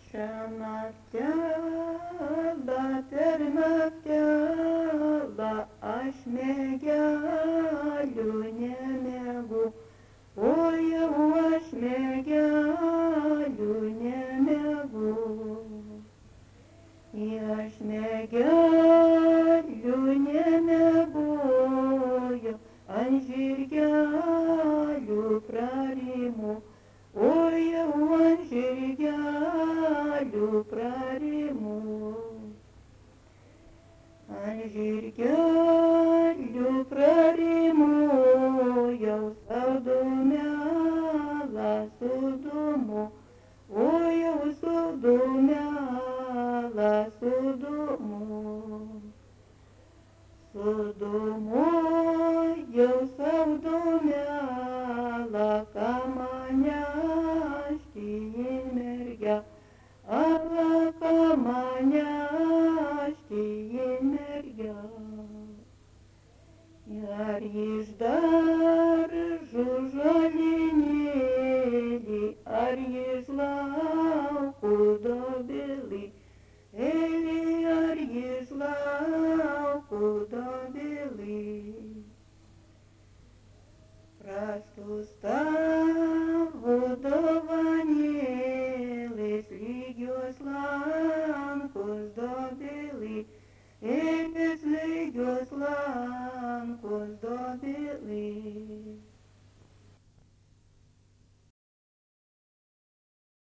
Šią naktelą aš mergelių nemėgau, o jau aš mergelių nemėgau. Aš mergelių nemėgau, ant žirgelių prarimau, o jau ant žirgelių prarimau. Ant žirgelių prarimau, jau saudumelą sudumu, o jau saudumelą sudumu. Sudumu jau saudumelą, ką manešti į mergę, ala ką manešti į mergę. Ar iš daržų žolė